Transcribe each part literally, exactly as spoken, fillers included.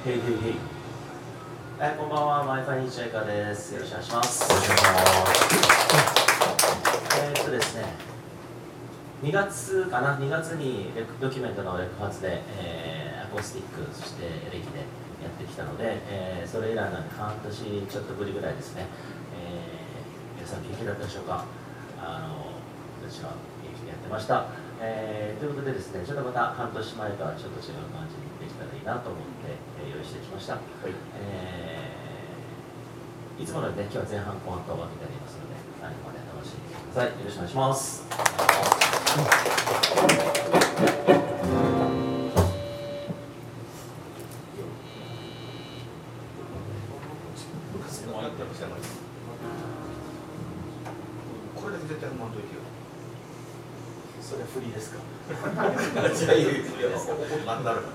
へいへいへい。はい、こんばんは、マイファイ日中華です。よろしくお願いします。 よろしくお願いします。 えーっとですね、にがつかな、にがつにドキュメントのレコ発で、えー、アコースティック、そしてエレキでやってきたので、えー、それ以来なんで半年ちょっとぶりぐらいですね。えー、皆さん元気だったでしょうか。あの私は元気にやってました。えー、ということでですね、ちょっとまた半年前とはちょっと違う感じにできたらいいなと思って、えー、用意してきました。はい。えー、いつものようにね、今日は前半後半と分けてありますので、最後まで楽しんでください。よろしくお願いします。 これだけ絶対踏まんといてよ。 それはフリーですか。 じゃあいいよ。なくなるから。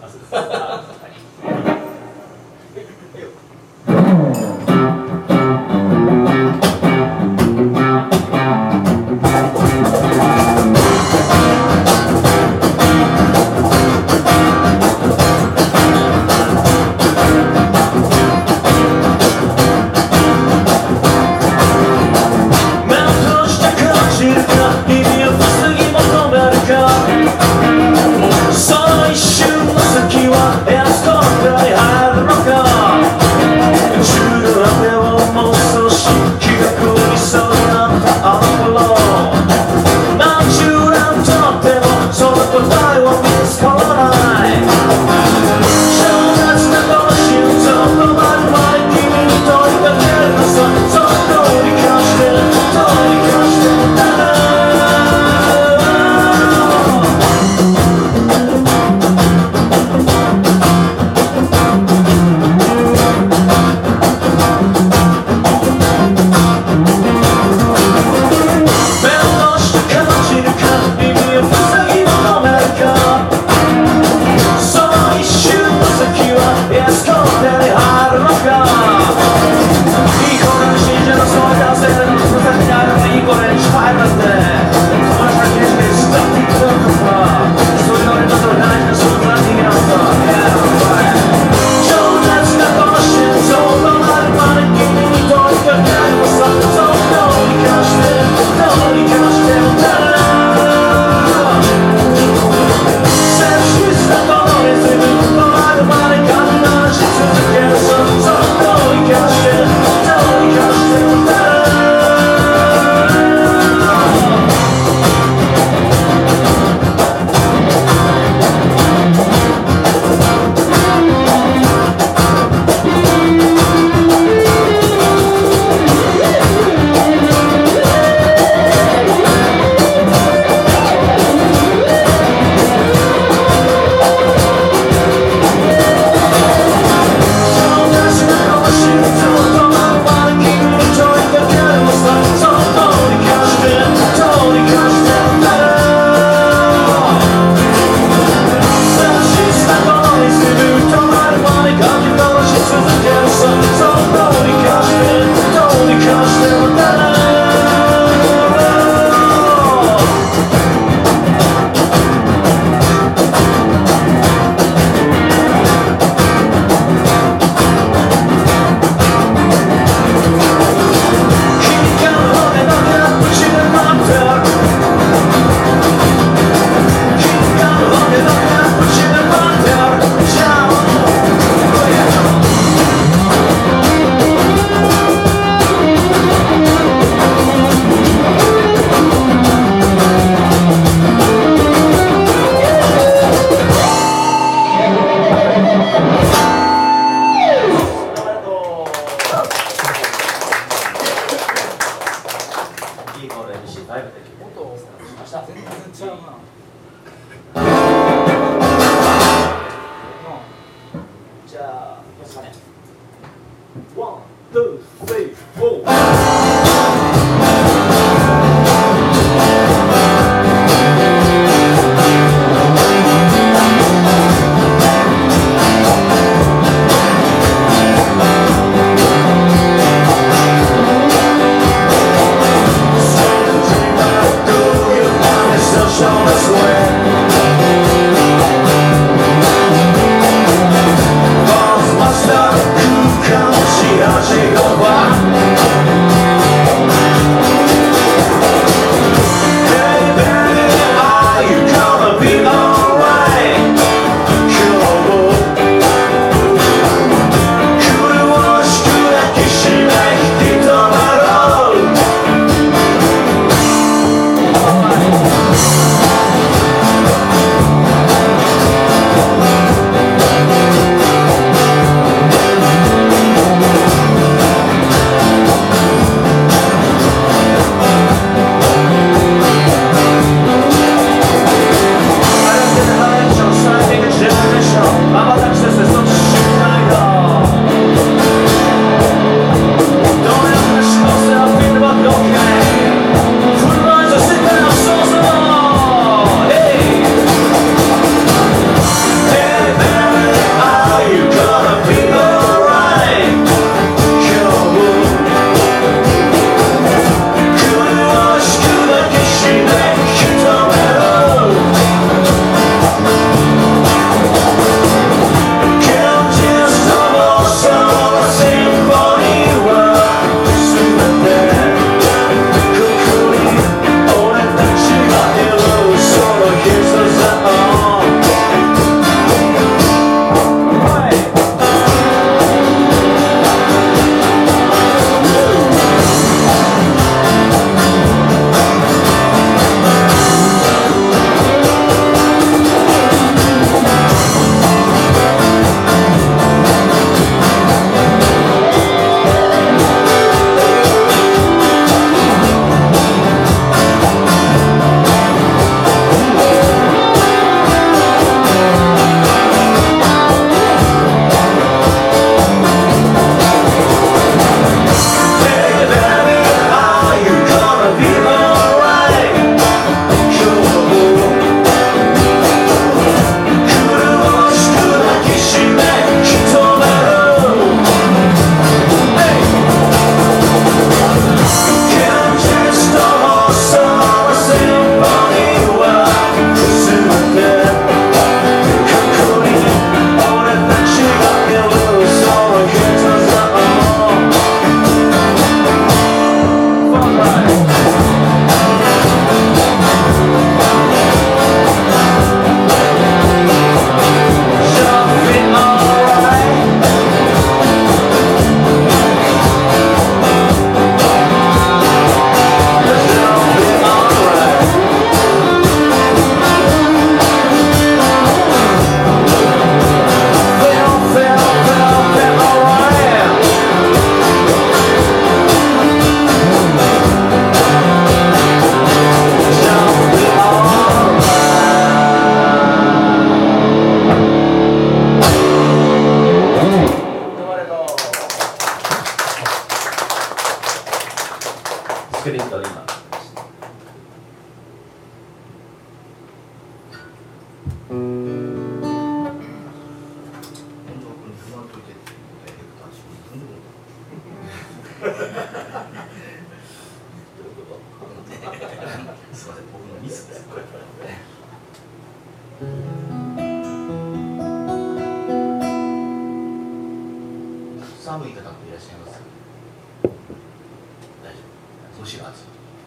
寒い方もいらっしゃいます。 大丈夫。 むしろ暑い。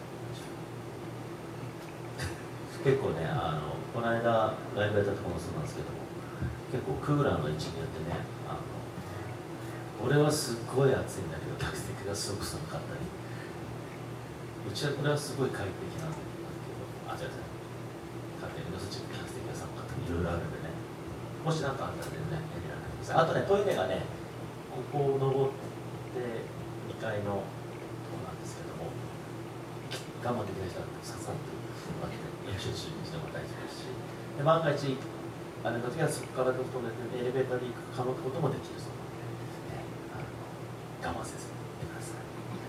結構ね、あのこの間ライブやったところもそうなんですけども、結構クーラーの位置によってね、あの俺はすっごい暑いんだけど客席がすごく寒かったり、うちはこれはすごい快適なんだけど、あ、違う違う、勝手にそっち客席が寒かったり、いろいろあるんでね、もし何かあったらね、やりられないです。あとね、トイレがね、ここを登ってにかいのとこなんですけども、我慢できない人はさっさと分けて練習中にしても大丈夫ですし、で万が一あれの時はそこから飛んでエレベーターに行く可能こともできるそうなので、ね、あの我慢せずにやってください。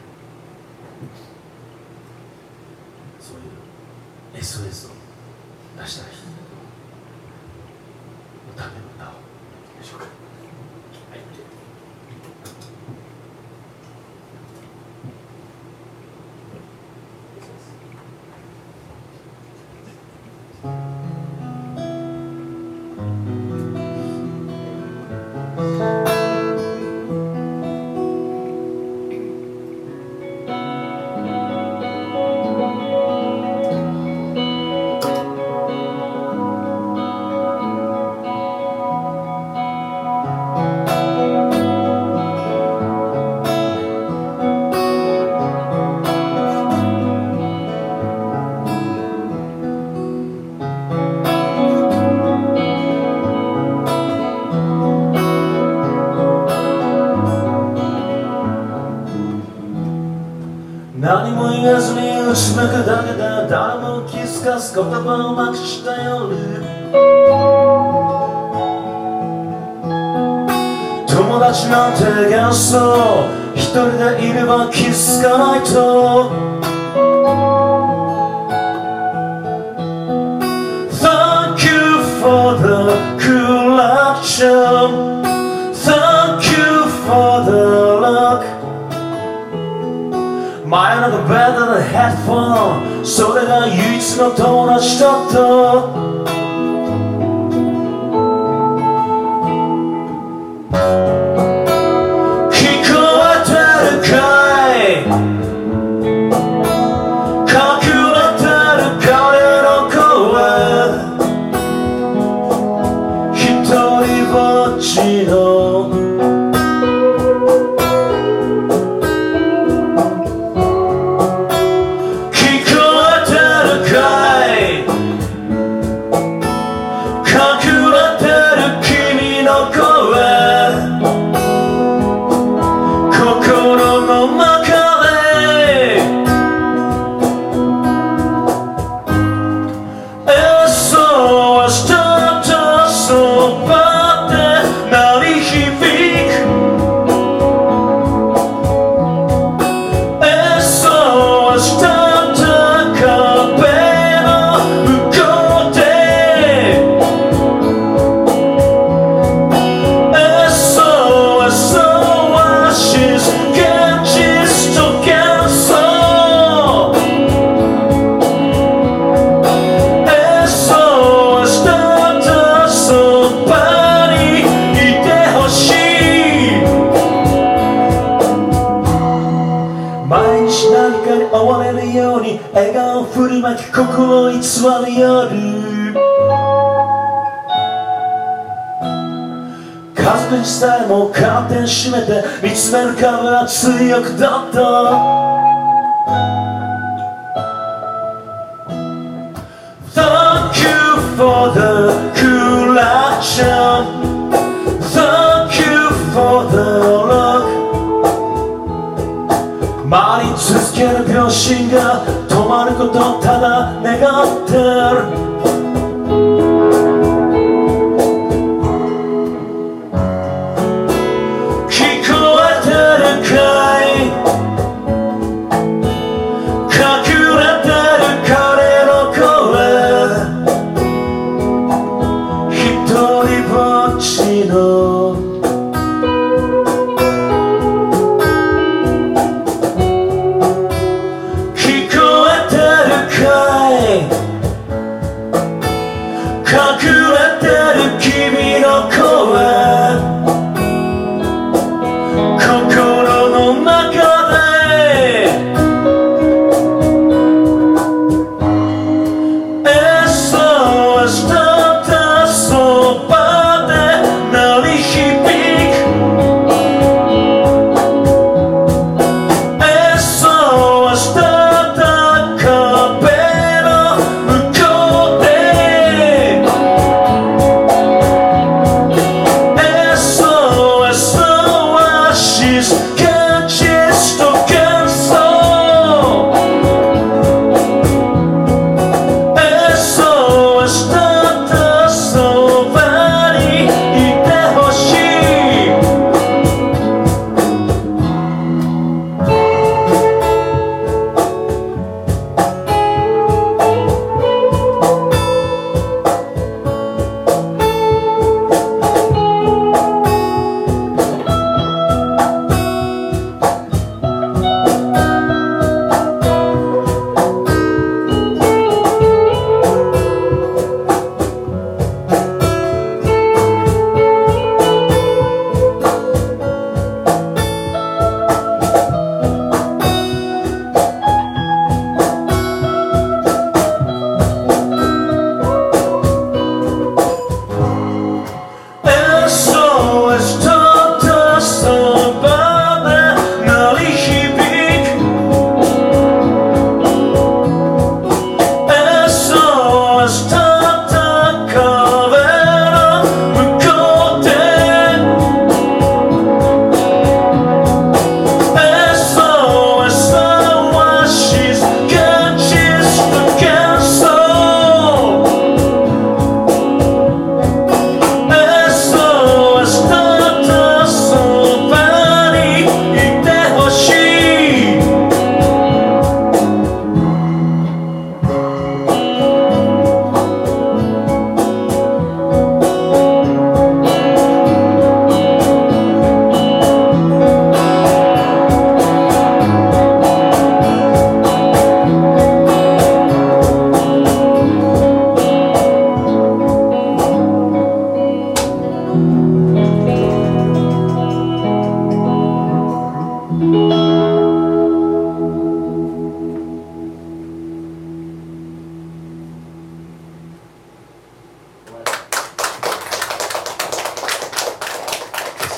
そういう エスオーエス を出した人のための歌をでしょうか。はい。何も言わずに打ち負くだけで誰も気づかず言葉をなくした夜、友達なんて幻想、一人でいれば気づかないと Thank you for the collection, Thank you for the luck、前のがベッドのヘッドフォン、それが唯一の友達だった。聞こえてるかい、隠れてる彼の声、一人ぼっちの笑顔振りまき心偽る夜、家族にさえもカーテン閉めて見つめる壁は強くだった。 Thank you for the collection, Thank you for the luck、回り続ける秒針が止まることをただ願ってる。聞こえてるかい、隠れてる彼の声、一人ぼっちの聞こえてるかい、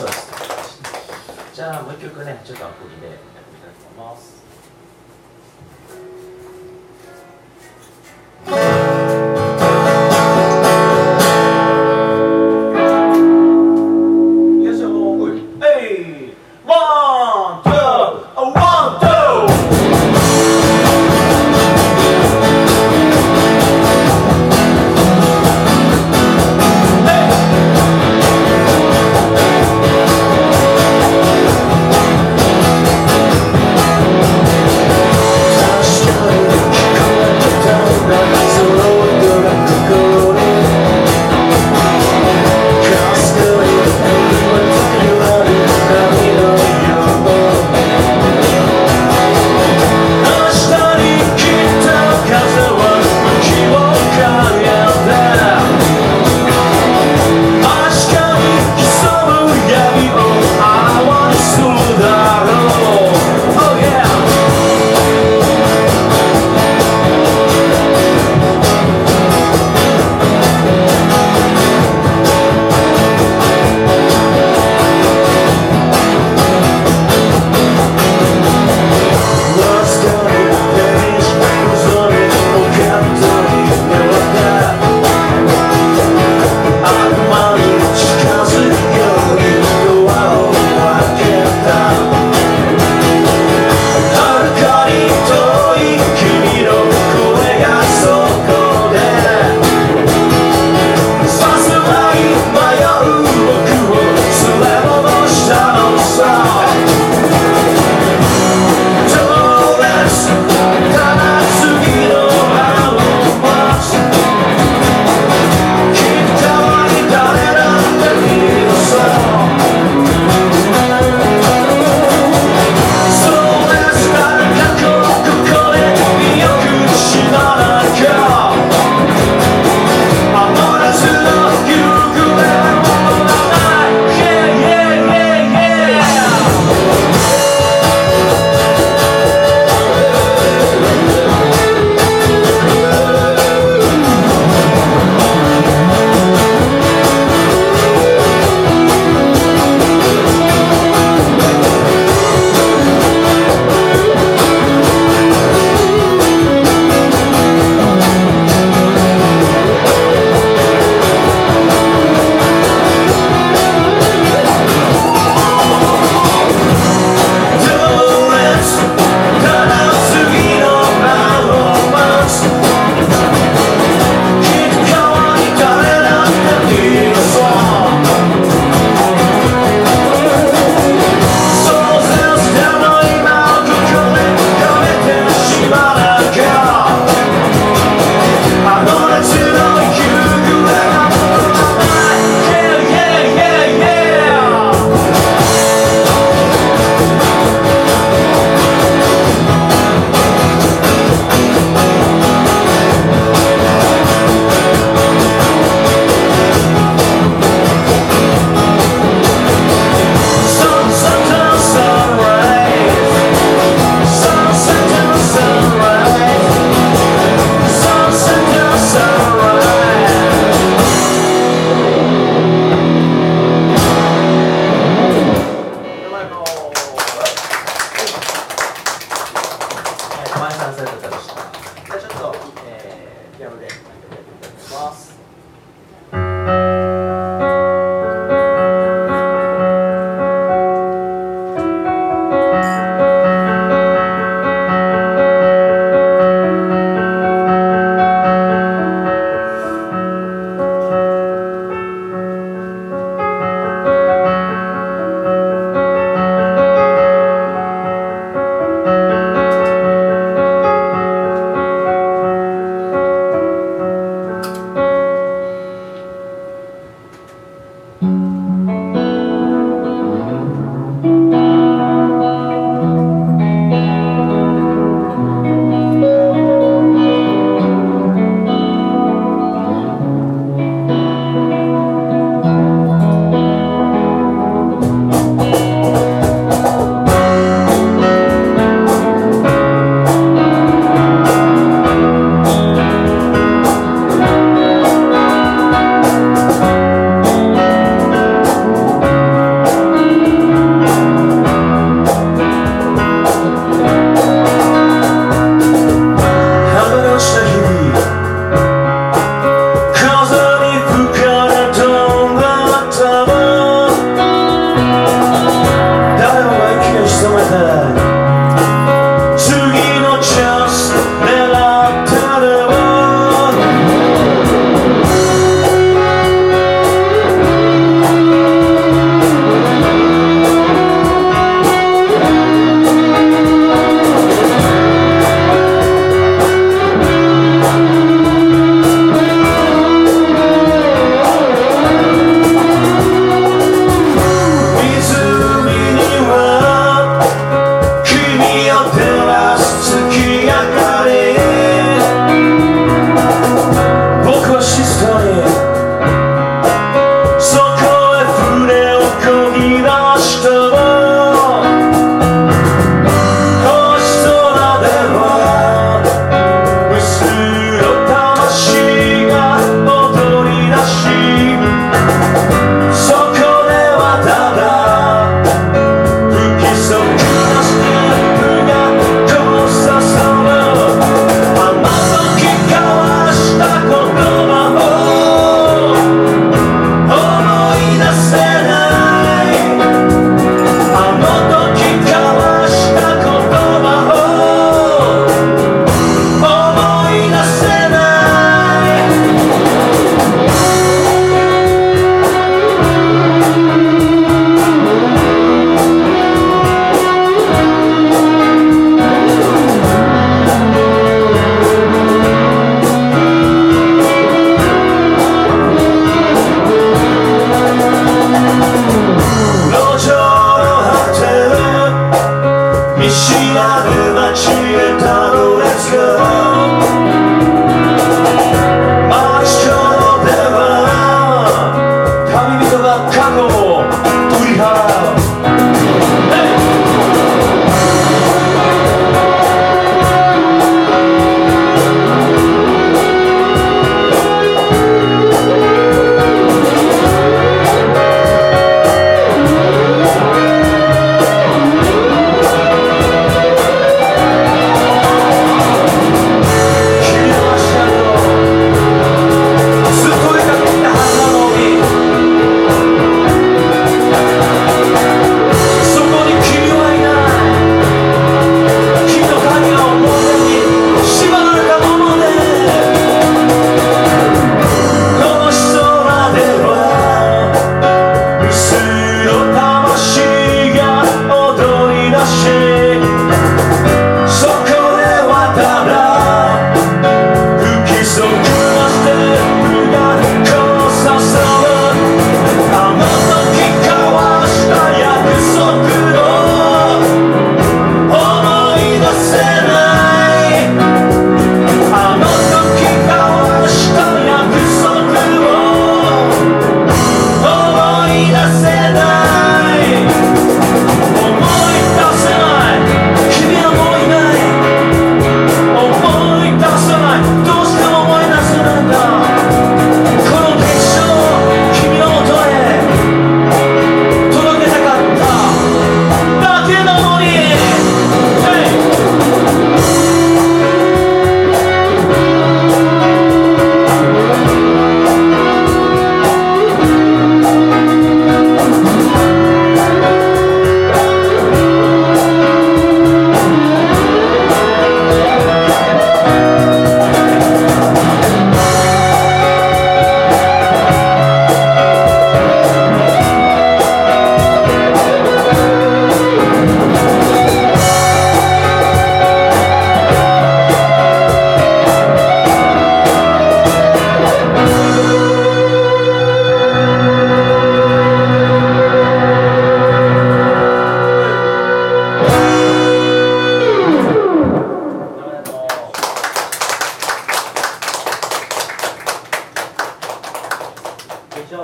そうです。じゃあもう一曲ね、ちょっとアプリでやってみたいと思います。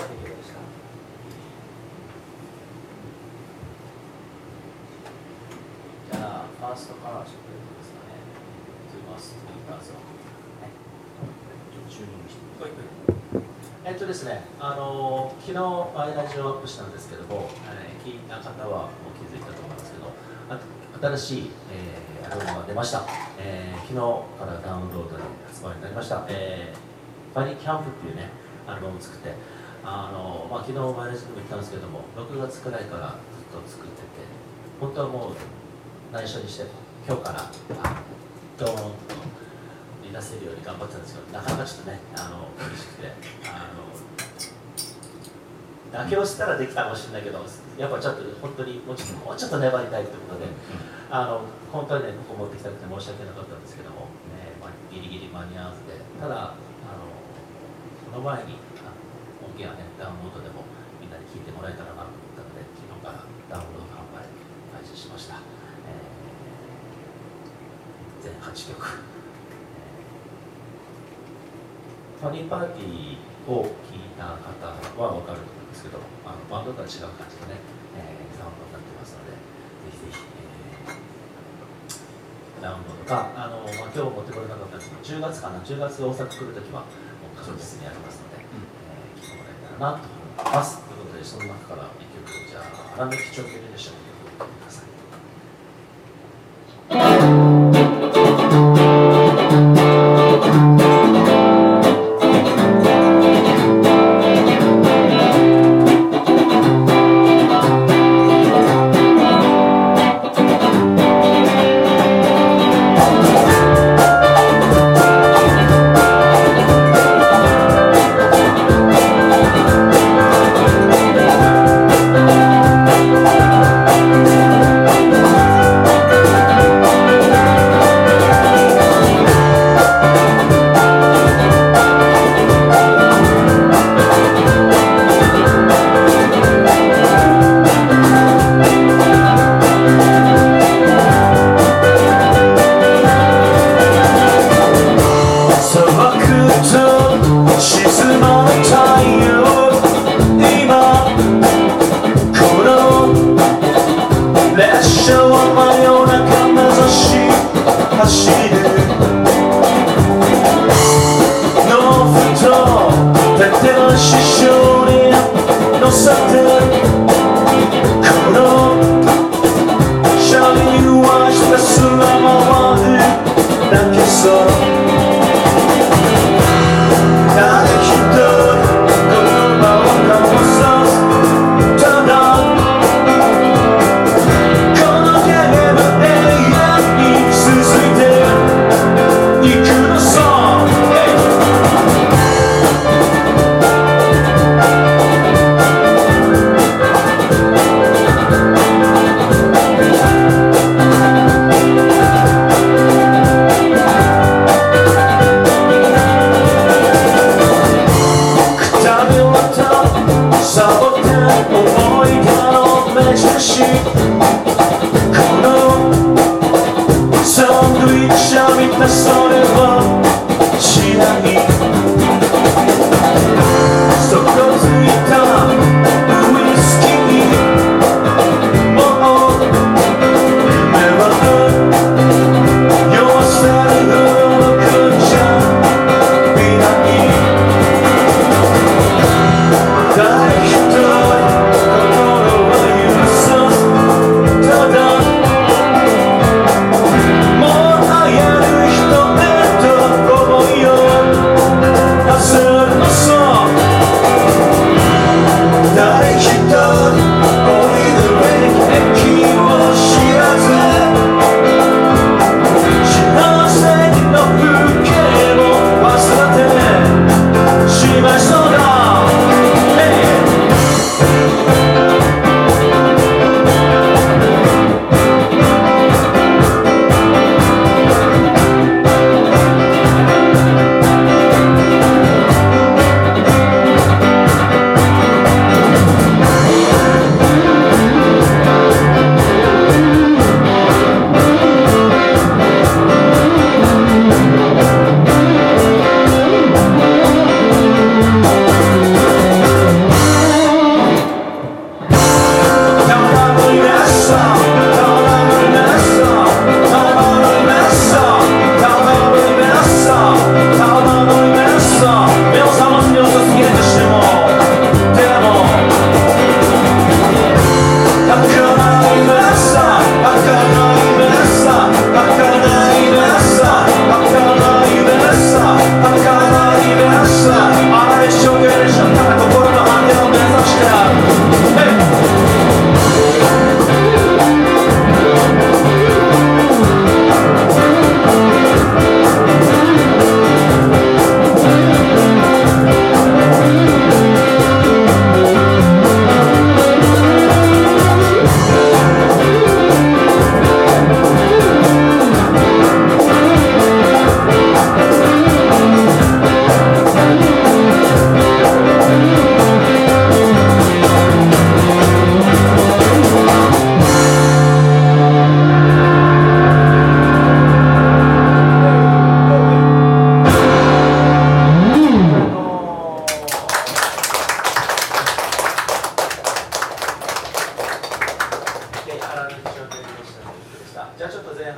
席でした。じゃあ、ファーストからちょっとですかね。次ます。次どうぞ。 チューニングして。はいはい。 えっとですね、あの昨日ラジオアップしたんですけども、えー、聞いた方はもう気づいたと思いますけど、あ新しい、えー、アルバムが出ました、えー、昨日からダウンロードで発売になりました、えー、ファニーキャンプっていうね、アルバムを作って、あの、まあ、昨日マイレージでも言ったんですけども、ろくがつくらいからずっと作ってて、本当はもう内緒にして、今日からドーンと出せるように頑張ってたんですけど、なかなかちょっとね、あの苦しくて、あの妥協したらできたかもしれないけど、やっぱちょっと本当にもうちょっともうちょっと粘りたいということで、あの本当にね、ここ持ってきたくて申し訳なかったんですけども、ねまあ、ギリギリ間に合わせて、ただ、あのその前にあ音源はね、ダウンロードでもみんなに聴いてもらえたらなと思ったので、昨日からダウンロード販売開始しました。えー、全はちきょく。ファニーパーティーを聞いた方は分かると思うんですけど、あのバンドとは違う感じのね、えー、サウンドになってますので、ぜひぜひ、えー、ダウンロードか、あの、まあ、今日持ってこれなかったんですけど、じゅうがつかな、じゅうがつ大阪来るときは、もう確実にありますので、うんえー、聞いてもらえたらなと思います。ということで、その中からいっきょく、じゃあ、荒抜き長距離列車の曲を聴いてください。 「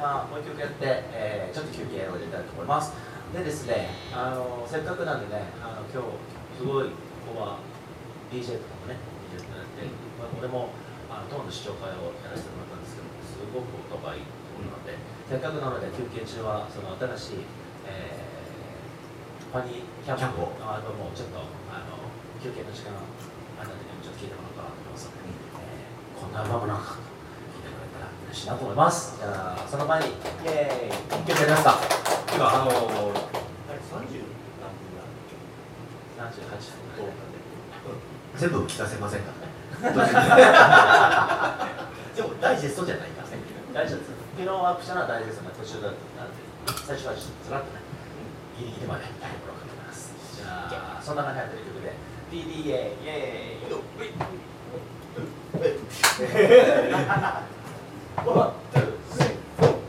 まあ、もう一曲やって、えー、ちょっと休憩を入れたいと思います。でですね、あのせっかくなんでね、あの今日すごいここは ディージェー とかもね、ディージェー とかやって、まあ、俺もあの当の試聴会をやらせてもらったんですけど、すごく音がいいところなので、せっかくなので休憩中はその新しい、えー、ファニーキャンプのアルバムをちょっとあの休憩の時間あたりでもちょっと聴いてもらおうかなと思いますので、えー、こんなアルバムなんか聴いてくれたら嬉しいなと思います。じゃあその前にイエーイ一曲やりますか。 今あのー、さんじゅう何分ぐらいさんじゅうはっぷんぐらい全部聞かせませんかでもダイジェストじゃないかね。 大丈夫です。昨日アップしたのは大丈夫ですが、途中だったので、最初はちょっとずらっとね、ギリギリまでタイムをかけます。じゃあ、そんな感じで曲で、ピーディーエー、イエーイ、ワン、ツー、スリー、フォー。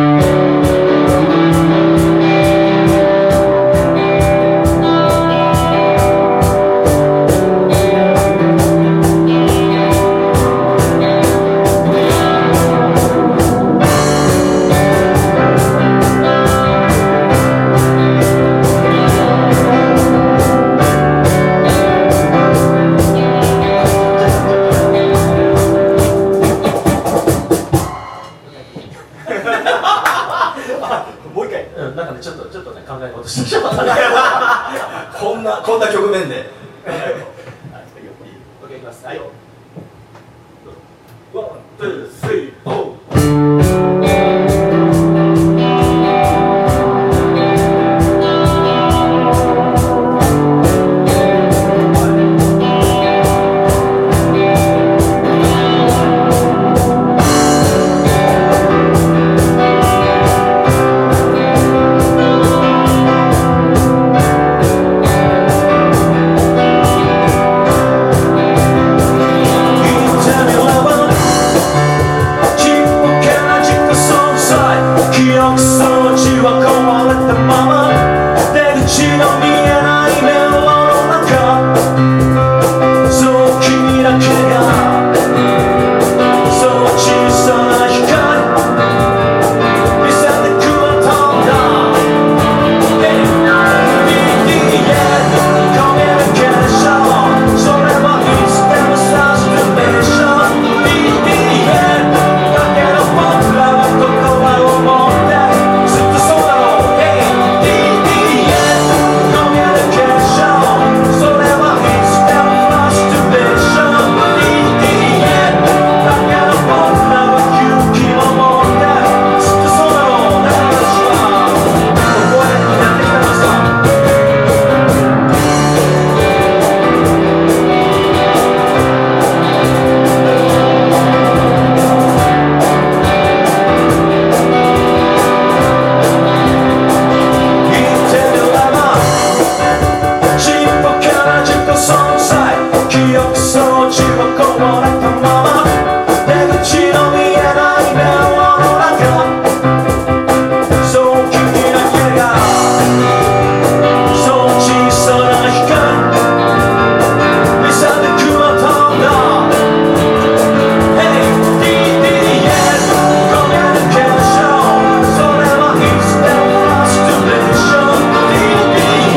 こんなこんな局面で。 OK いきます。はい。 ワン、ツー、スリー、フォー。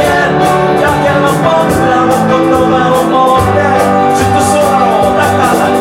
ずっとそうだろうだから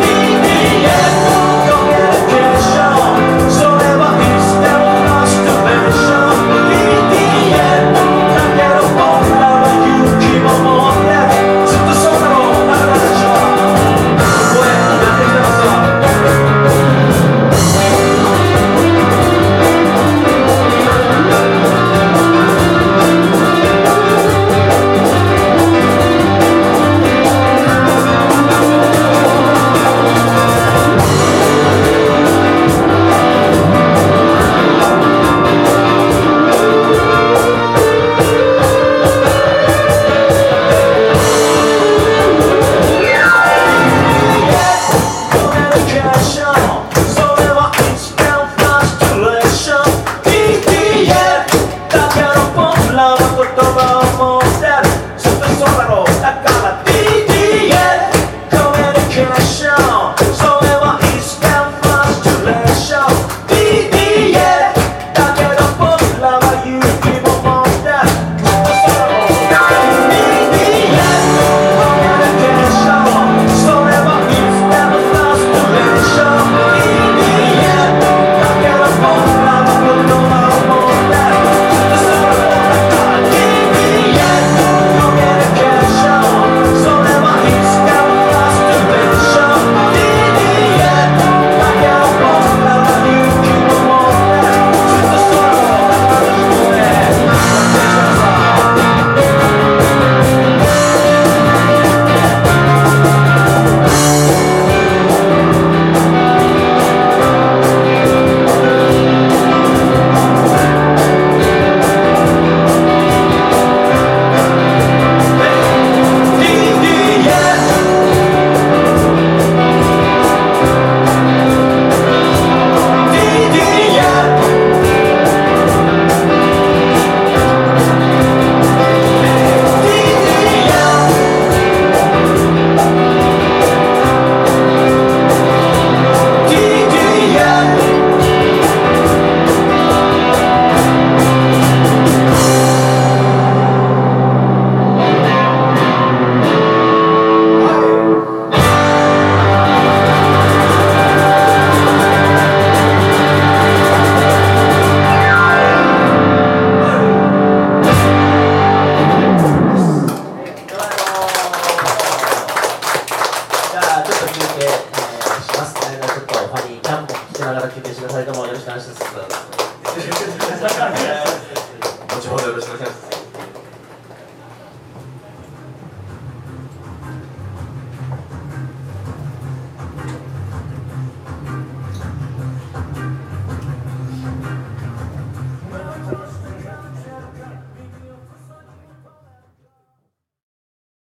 後ほどよろしくお願いします。